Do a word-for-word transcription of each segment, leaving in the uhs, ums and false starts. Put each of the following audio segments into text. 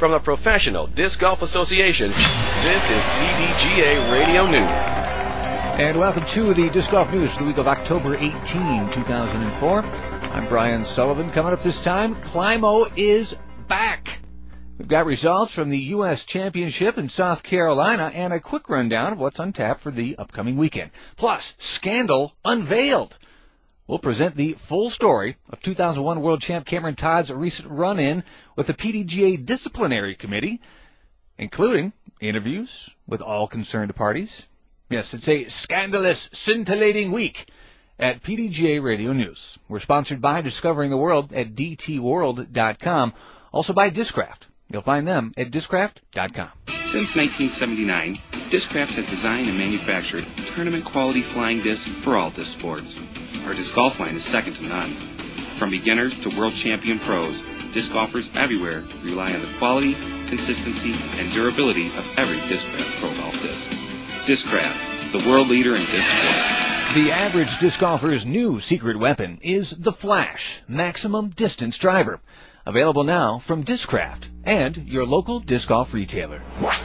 From the Professional Disc Golf Association, this is P D G A Radio News. And welcome to the Disc Golf News for the week of October eighteenth, two thousand four. I'm Brian Sullivan. Coming up this time, Climo is back. We've got results from the U S Championship in South Carolina and a quick rundown of what's on tap for the upcoming weekend. Plus, scandal unveiled. We'll present the full story of two thousand one World Champ Cameron Todd's recent run-in with the P D G A Disciplinary Committee, including interviews with all concerned parties. Yes, it's a scandalous, scintillating week at P D G A Radio News. We're sponsored by Discovering the World at D T world dot com, also by Discraft. You'll find them at discraft dot com. Since nineteen seventy-nine, Discraft has designed and manufactured tournament-quality flying discs for all disc sports. Our disc golf line is second to none. From beginners to world champion pros, disc golfers everywhere rely on the quality, consistency, and durability of every Discraft Pro Golf disc. Discraft, the world leader in disc sports. The average disc golfer's new secret weapon is the Flash Maximum Distance Driver. Available now from Discraft and your local disc golf retailer.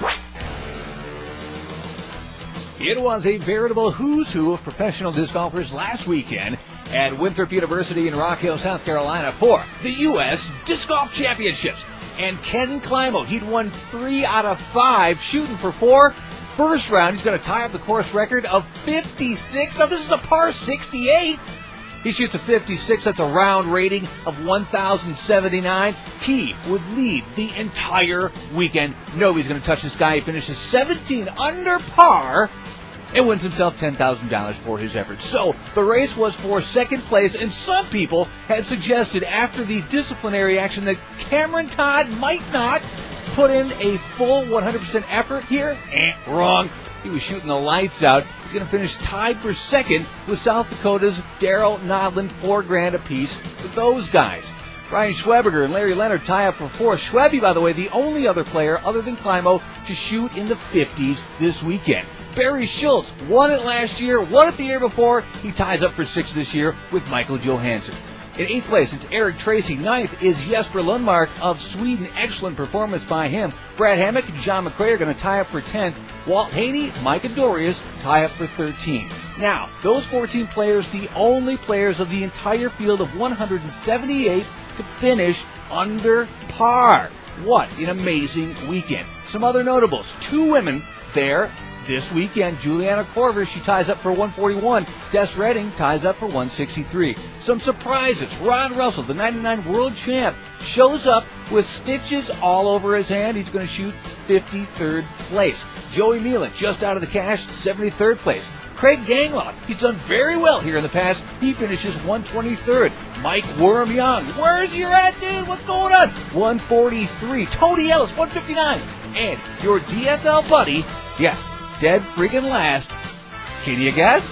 It was a veritable who's who of professional disc golfers last weekend at Winthrop University in Rock Hill, South Carolina for the U S Disc Golf Championships. And Ken Climo, he'd won three out of five, shooting for four. First round, he's going to tie up the course record of fifty-six. Now, this is a par sixty-eight. He shoots a fifty-six. That's a round rating of one thousand seventy-nine. He would lead the entire weekend. Nobody's going to touch this guy. He finishes seventeen under par and wins himself ten thousand dollars for his efforts. So the race was for second place, and some people had suggested after the disciplinary action that Cameron Todd might not put in a full one hundred percent effort here. Eh, wrong. He was shooting the lights out. He's going to finish tied for second with South Dakota's Daryl Nodland, four grand apiece with those guys. Brian Schwebiger and Larry Leonard tie up for fourth. Schwebby, by the way, the only other player other than Climo to shoot in the fifties this weekend. Barry Schultz won it last year, won it the year before. He ties up for sixth this year with Michael Johansson. In eighth place, it's Eric Tracy. Ninth is Jesper Lundmark of Sweden. Excellent performance by him. Brad Hammock and John McRae are going to tie up for tenth. Walt Haney, Micah Dorius tie up for thirteenth. Now, those fourteen players, the only players of the entire field of one hundred seventy-eight to finish under par. What an amazing weekend. Some other notables. Two women there this weekend. Juliana Korver, she ties up for one forty-one. Des Redding ties up for one sixty-three. Some surprises. Ron Russell, the ninety-nine world champ, shows up with stitches all over his hand. He's going to shoot fifty-third place. Joey Milan, just out of the cash, seventy-third place. Craig Gangloff, he's done very well here in the past. He finishes one twenty-third. Mike Worm Young, where's your at, dude? What's going on? one forty-three. Tony Ellis, one fifty-nine. And your D F L buddy, yeah, dead freaking last. Can you guess?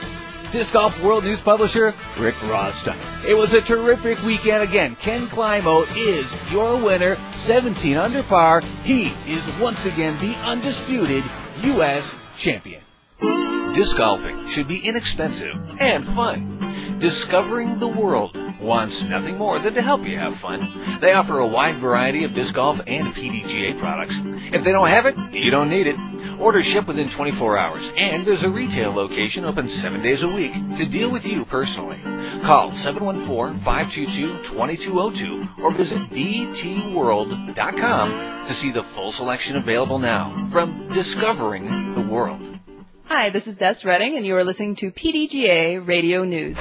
Disc Golf World News publisher, Rick Rostein. It was a terrific weekend again. Ken Climo is your winner, seventeen under par. He is once again the undisputed U S champion. Disc golfing should be inexpensive and fun. Discovering the World wants nothing more than to help you have fun. They offer a wide variety of disc golf and P D G A products. If they don't have it, you don't need it. Orders ship within twenty-four hours, and there's a retail location open seven days a week to deal with you personally. Call seven one four, five two two, two two zero two or visit D T world dot com to see the full selection available now from Discovering the World. Hi, this is Des Redding, and you are listening to P D G A Radio News.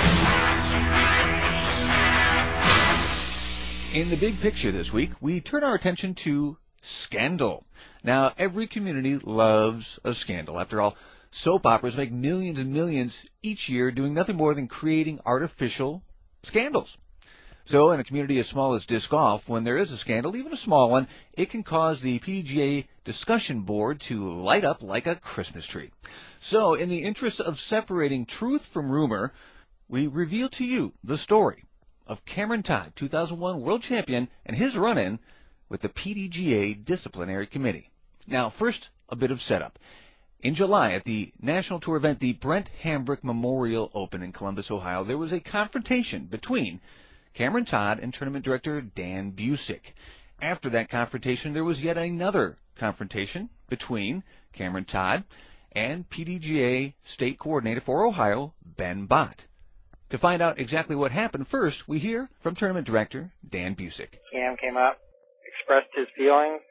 In the big picture this week, we turn our attention to scandal. Now, every community loves a scandal. After all, soap operas make millions and millions each year doing nothing more than creating artificial scandals. So in a community as small as disc golf, when there is a scandal, even a small one, it can cause the P D G A discussion board to light up like a Christmas tree. So in the interest of separating truth from rumor, we reveal to you the story of Cameron Todd, two thousand one world champion, and his run-in with the P D G A Disciplinary Committee. Now, first, a bit of setup. In July, at the National Tour event, the Brent Hambrick Memorial Open in Columbus, Ohio, there was a confrontation between Cameron Todd and tournament director Dan Busick. After that confrontation, there was yet another confrontation between Cameron Todd and P D G A State Coordinator for Ohio, Ben Bott. To find out exactly what happened, first we hear from Tournament Director Dan Busick. Cam came up, expressed his feelings,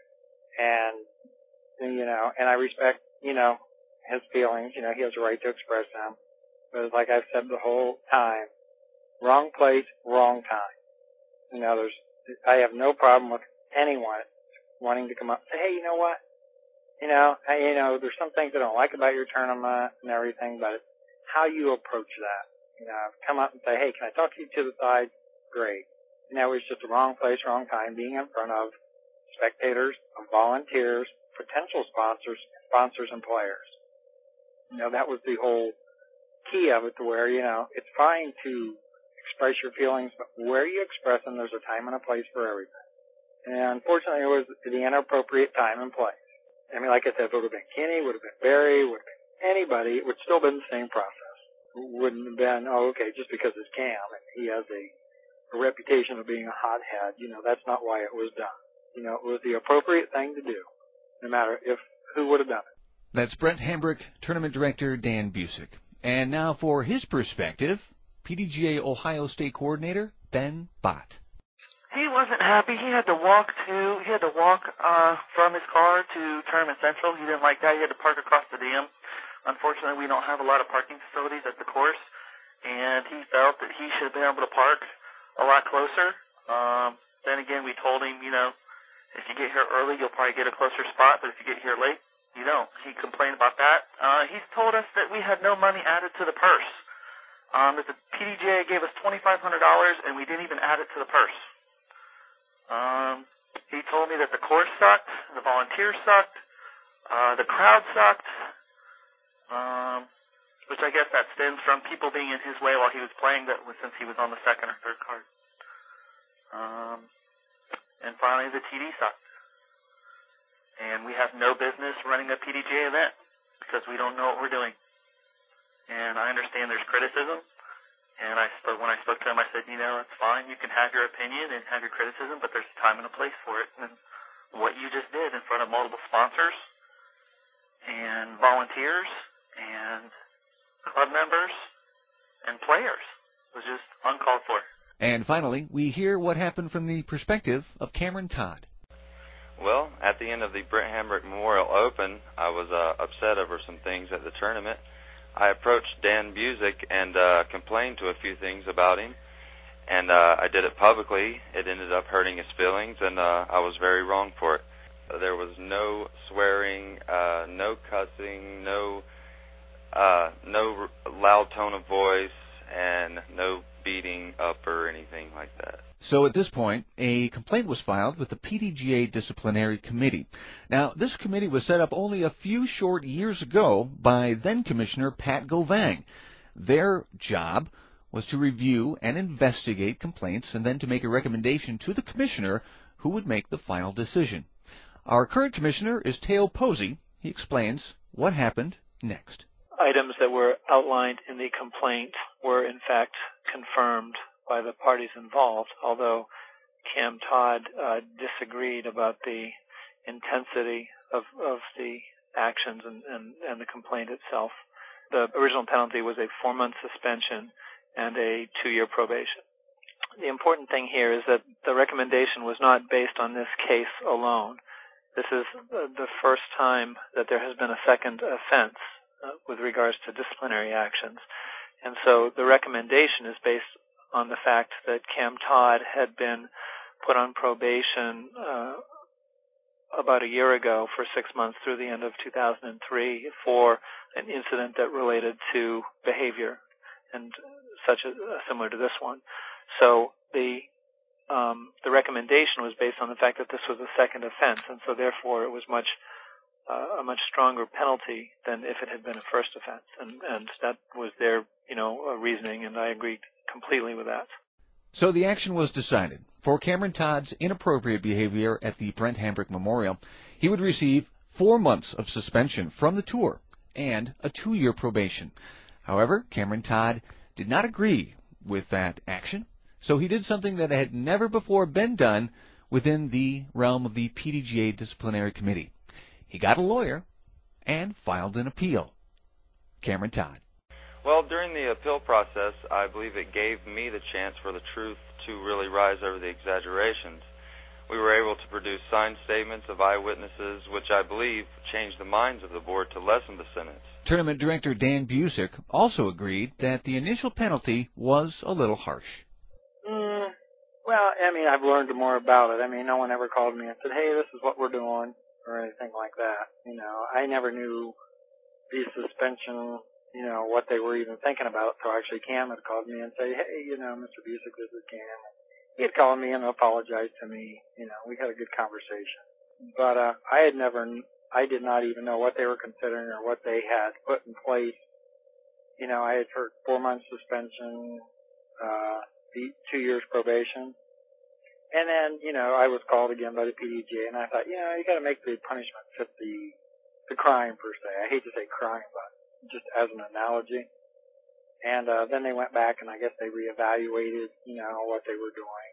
and, you know, and I respect, you know, his feelings. You know, he has a right to express them. But like I've said the whole time, wrong place, wrong time. You know, there's, I have no problem with anyone wanting to come up and say, hey, you know what? You know, I, you know, there's some things I don't like about your tournament and everything, but it's how you approach that. You know, come up and say, hey, can I talk to you to the side? Great. You know, it was just the wrong place, wrong time, being in front of spectators, of volunteers, potential sponsors, sponsors and players. You know, that was the whole key of it, to where, you know, it's fine to express your feelings, but where you express them, there's a time and a place for everything. And unfortunately, it was the inappropriate time and place. I mean, like I said, if it would have been Kenny, would have been Barry, would have been anybody, it would still have been the same process. It wouldn't have been, oh, okay, just because it's Cam and he has a, a reputation of being a hothead, you know, that's not why it was done. You know, it was the appropriate thing to do, no matter if who would have done it. That's Brent Hambrick, Tournament Director Dan Busick. And now for his perspective, P D G A Ohio State Coordinator Ben Bott. He wasn't happy. He had to walk to he had to walk uh, from his car to Tournament Central. He didn't like that. He had to park across the dam. Unfortunately, we don't have a lot of parking facilities at the course, and he felt that he should have been able to park a lot closer. Um, then again, we told him, you know, if you get here early, you'll probably get a closer spot, but if you get here late, you don't. He complained about that. Uh, he's told us that we had no money added to the purse. Um, that the P D G A gave us twenty-five hundred dollars, and we didn't even add it to the purse. Um, he told me that the course sucked, the volunteers sucked, uh, the crowd sucked, um, which I guess that stems from people being in his way while he was playing, that was since he was on the second or third card. Um, and finally, the T D sucked. And we have no business running a P D G A event because we don't know what we're doing. And I understand there's criticism. And I spoke, when I spoke to him, I said, you know, it's fine. You can have your opinion and have your criticism, but there's a time and a place for it. And what you just did in front of multiple sponsors and volunteers and club members and players was just uncalled for. And finally, we hear what happened from the perspective of Cameron Todd. Well, at the end of the Brent Hambrick Memorial Open, I was uh, upset over some things at the tournament. I approached Dan Busick and uh, complained to a few things about him, and uh, I did it publicly. It ended up hurting his feelings, and uh, I was very wrong for it. There was no swearing, uh, no cussing, no uh, no r- loud tone of voice, and no beating up or anything like that. So at this point, a complaint was filed with the P D G A Disciplinary Committee. Now, this committee was set up only a few short years ago by then-Commissioner Pat Govang. Their job was to review and investigate complaints and then to make a recommendation to the commissioner who would make the final decision. Our current commissioner is Teo Posey. He explains what happened next. Items that were outlined in the complaint were in fact confirmed by the parties involved, although Cam Todd uh, disagreed about the intensity of, of the actions and, and, and the complaint itself. The original penalty was a four-month suspension and a two-year probation. The important thing here is that the recommendation was not based on this case alone. This is the first time that there has been a second offense uh, with regards to disciplinary actions. And so the recommendation is based on the fact that Cam Todd had been put on probation uh, about a year ago for six months through the end of two thousand three for an incident that related to behavior and such a, uh, similar to this one. So the um, the recommendation was based on the fact that this was a second offense, and so therefore it was much uh, a much stronger penalty than if it had been a first offense, and and that was their you know uh, reasoning, and I agreed completely with that. So the action was decided. For Cameron Todd's inappropriate behavior at the Brent Hambrick Memorial, he would receive four months of suspension from the tour and a two-year probation. However, Cameron Todd did not agree with that action, so he did something that had never before been done within the realm of the P D G A Disciplinary Committee. He got a lawyer and filed an appeal. Cameron Todd. Well, during the appeal process, I believe it gave me the chance for the truth to really rise over the exaggerations. We were able to produce signed statements of eyewitnesses, which I believe changed the minds of the board to lessen the sentence. Tournament director Dan Busick also agreed that the initial penalty was a little harsh. Mm, well, I mean, I've learned more about it. I mean, no one ever called me and said, hey, this is what we're doing, or anything like that. You know, I never knew the suspension, you know, what they were even thinking about. So actually Cam had called me and said, hey, you know, Mister Busick, this is Cam. He had called me and apologized to me. You know, we had a good conversation. But uh, I had never, I did not even know what they were considering or what they had put in place. You know, I had heard four months suspension, uh, two years probation. And then, you know, I was called again by the P D G A, and I thought, you know, you got to make the punishment fit the the crime per se. I hate to say crime, but just as an analogy. And uh, then they went back, and I guess they reevaluated, you know, what they were doing.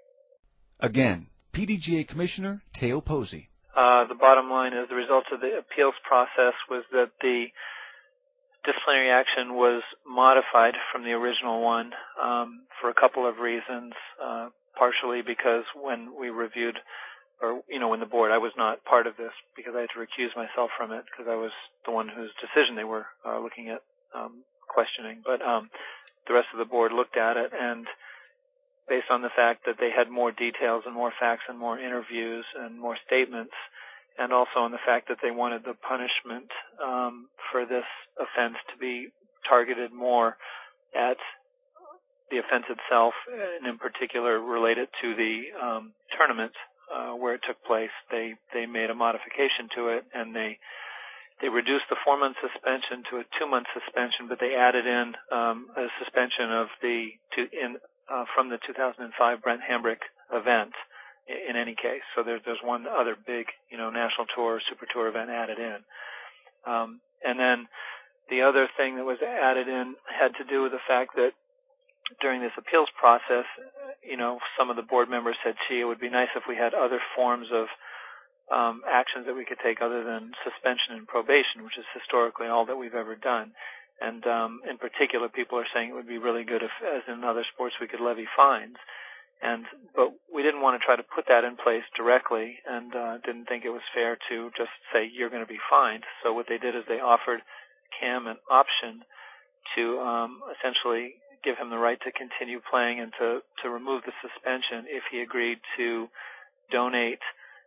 Again, P D G A Commissioner Teo Posey. Uh, the bottom line is the result of the appeals process was that the disciplinary action was modified from the original one um, for a couple of reasons. Uh, partially because when we reviewed, or, you know, when the board, I was not part of this because I had to recuse myself from it because I was the one whose decision they were uh, looking at um, questioning. But um, the rest of the board looked at it, and based on the fact that they had more details and more facts and more interviews and more statements, and also on the fact that they wanted the punishment um, for this offense to be targeted more at the offense itself, and in particular related to the um, tournament uh, where it took place, they they made a modification to it, and they they reduced the four-month suspension to a two-month suspension, but they added in um, a suspension of the to, in uh, from the two thousand five Brent Hambrick event. In any case, so there's there's one other big, you know, national tour, super tour event added in, um, and then the other thing that was added in had to do with the fact that during this appeals process, you know, some of the board members said, gee, it would be nice if we had other forms of um, actions that we could take other than suspension and probation, which is historically all that we've ever done. And um, in particular, people are saying it would be really good if, as in other sports, we could levy fines. And but we didn't want to try to put that in place directly, and uh, didn't think it was fair to just say you're going to be fined. So what they did is they offered Cam an option to um, essentially give him the right to continue playing and to, to remove the suspension if he agreed to donate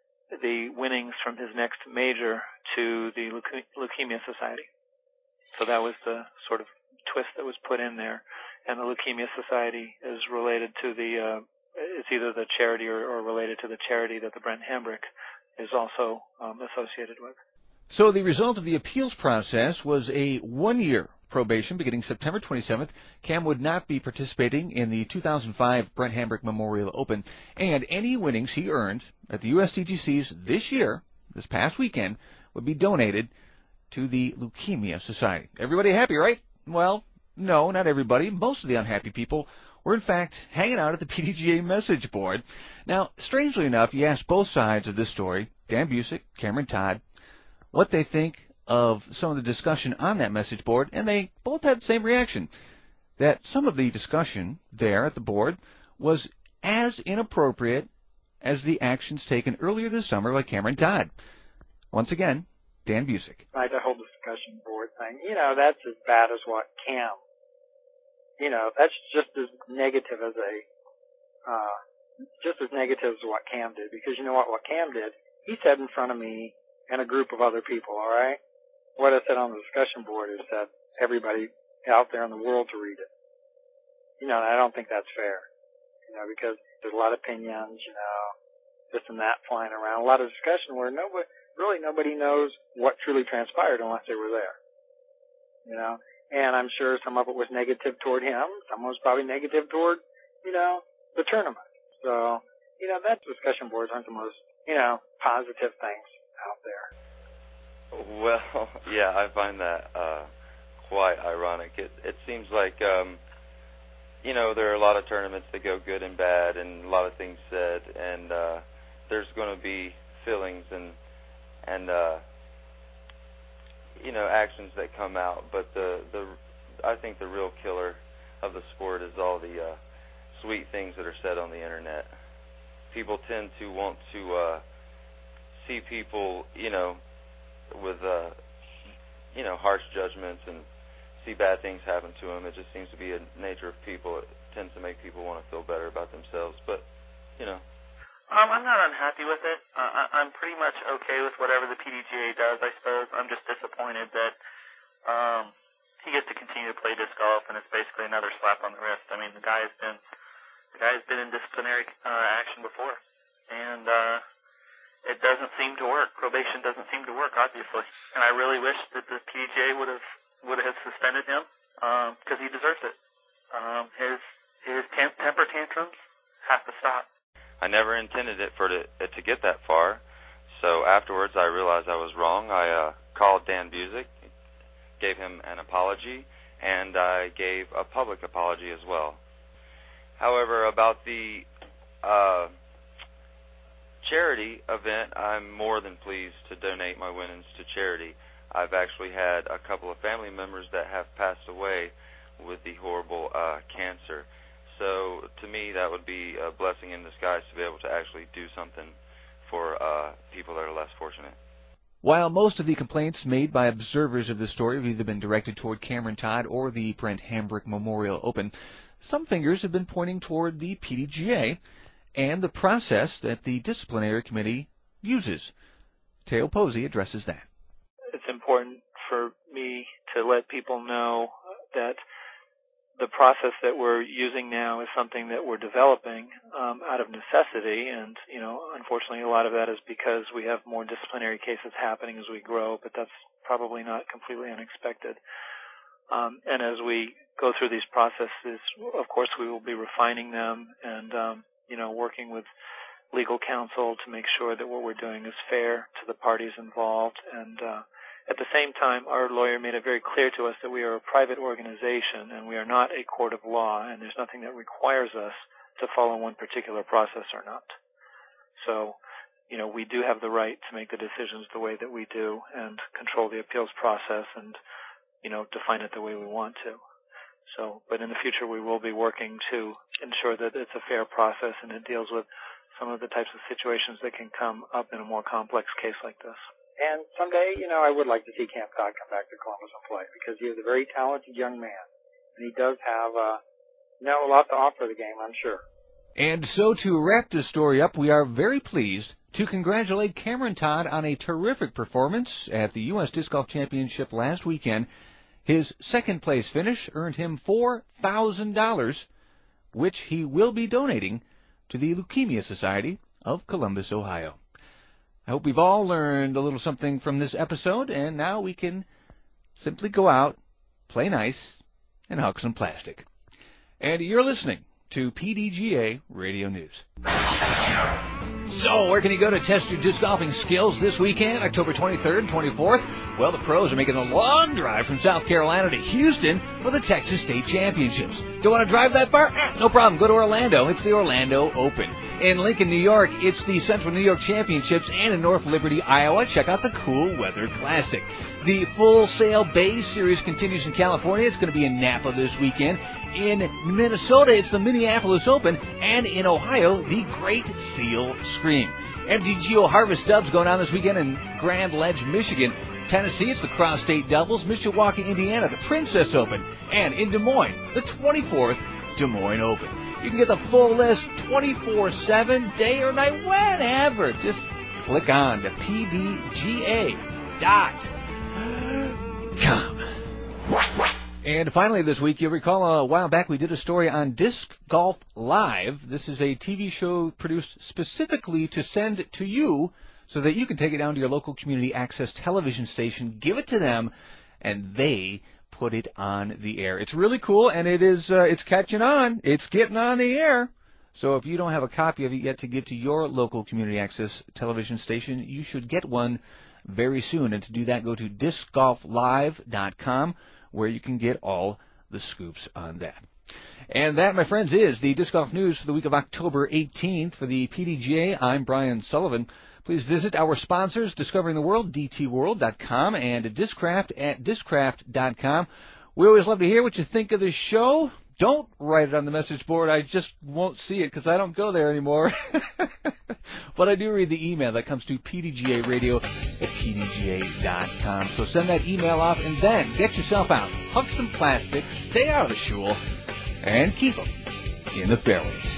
the winnings from his next major to the Leukemia Society. So that was the sort of twist that was put in there. And the Leukemia Society is related to the, uh, it's either the charity or, or related to the charity that the Brent Hambrick is also um, associated with. So the result of the appeals process was a one-year probation beginning September twenty-seventh. Cam would not be participating in the two thousand five Brent Hambrick Memorial Open, and any winnings he earned at the U S D G Cs this year, this past weekend, would be donated to the Leukemia Society. Everybody happy, right? Well, no, not everybody. Most of the unhappy people were, in fact, hanging out at the P D G A message board. Now, strangely enough, you asked both sides of this story, Dan Busick, Cameron Todd, what they think of some of the discussion on that message board, and they both had the same reaction, that some of the discussion there at the board was as inappropriate as the actions taken earlier this summer by Cameron Todd. Once again, Dan Busick. Like the whole discussion board thing, you know, that's as bad as what Cam, you know, that's just as negative as a, uh, just as negative as what Cam did, because you know what, what Cam did, he said in front of me and a group of other people, all right? What I said on the discussion board is that everybody out there in the world to read it. You know, I don't think that's fair, you know, because there's a lot of opinions, you know, this and that flying around, a lot of discussion where nobody, really nobody knows what truly transpired unless they were there, you know. And I'm sure some of it was negative toward him. Some was probably negative toward, you know, the tournament. So, you know, that discussion boards aren't the most, you know, positive things out there. Well, yeah, I find that uh, quite ironic. It it seems like, um, you know, there are a lot of tournaments that go good and bad and a lot of things said, and uh, there's going to be feelings and and uh, you know, actions that come out, but the the I think the real killer of the sport is all the uh, sweet things that are said on the internet. People tend to want to uh, see people, you know, with uh, you know, harsh judgments and see bad things happen to them. It just seems to be a nature of people. It tends to make people want to feel better about themselves. But, you know. Um, I'm not unhappy with it. Uh, I, I'm pretty much okay with whatever the P D G A does, I suppose. I'm just disappointed that um, he gets to continue to play disc golf, and it's basically another slap on the wrist. I mean, the guy has been the guy has been in disciplinary uh, action before, and uh, it doesn't seem to work. Probation doesn't seem to work, obviously. And I really wish that the P D G A would have would have suspended him because um, he deserves it. Um, his his tem- temper tantrums have to stop. I never intended it for it to get that far, so afterwards I realized I was wrong. I uh, called Dan Busick, gave him an apology, and I gave a public apology as well. However, about the uh, charity event, I'm more than pleased to donate my winnings to charity. I've actually had a couple of family members that have passed away with the horrible uh, cancer. So to me, that would be a blessing in disguise to be able to actually do something for uh, people that are less fortunate. While most of the complaints made by observers of this story have either been directed toward Cameron Todd or the Brent Hambrick Memorial Open, some fingers have been pointing toward the P D G A and the process that the disciplinary committee uses. Teo Posey addresses that. It's important for me to let people know that the process that we're using now is something that we're developing um, out of necessity, and, you know, unfortunately a lot of that is because we have more disciplinary cases happening as we grow, but that's probably not completely unexpected. Um, and as we go through these processes, of course, we will be refining them and, um, you know, working with legal counsel to make sure that what we're doing is fair to the parties involved. And uh, at the same time, our lawyer made it very clear to us that we are a private organization and we are not a court of law, and there's nothing that requires us to follow one particular process or not. So, you know, we do have the right to make the decisions the way that we do and control the appeals process and, you know, define it the way we want to. So, but in the future we will be working to ensure that it's a fair process and it deals with some of the types of situations that can come up in a more complex case like this. And someday, you know, I would like to see Cam Todd come back to Columbus and play because he is a very talented young man. And he does have, uh, you know, a lot to offer the game, I'm sure. And so to wrap this story up, we are very pleased to congratulate Cameron Todd on a terrific performance at the U S Disc Golf Championship last weekend. His second-place finish earned him four thousand dollars, which he will be donating to the Leukemia Society of Columbus, Ohio. I hope we've all learned a little something from this episode, and now we can simply go out, play nice, and hug some plastic. And you're listening to P D G A Radio News. So, where can you go to test your disc golfing skills this weekend, October twenty-third and twenty-fourth? Well, the pros are making a long drive from South Carolina to Houston for the Texas State Championships. Don't want to drive that far? No problem. Go to Orlando. It's the Orlando Open. In Lincoln, New York, it's the Central New York Championships. And in North Liberty, Iowa, check out the Cool Weather Classic. The Full Sail Bay Series continues in California. It's going to be in Napa this weekend. In Minnesota, it's the Minneapolis Open. And in Ohio, the Great Seal Scream. M D G O Harvest Dubs going on this weekend in Grand Ledge, Michigan. Tennessee, it's the Cross State Doubles. Mishawaka, Indiana, the Princess Open. And in Des Moines, the twenty-fourth Des Moines Open. You can get the full list twenty-four seven, day or night, whenever. Just click on to P D G A dot com. And finally this week, you'll recall a while back we did a story on Disc Golf Live. This is a T V show produced specifically to send to you so that you can take it down to your local community access television station, give it to them, and they put it on the air. It's really cool, and it is uh, it's catching on. It's getting on the air. So if you don't have a copy of it yet to give to your local community access television station, you should get one very soon. And to do that, go to disc golf live dot com, where you can get all the scoops on that. And that, my friends, is the Disc Golf News for the week of October eighteenth. For the P D G A, I'm Brian Sullivan. Please visit our sponsors, Discovering the World, D T world dot com, and Discraft at discraft dot com. We always love to hear what you think of the show. Don't write it on the message board. I just won't see it because I don't go there anymore. But I do read the email that comes to P D G A radio at P D G A dot com. So send that email off and then get yourself out. Huck some plastics, stay out of the shul, and keep them in the fairways.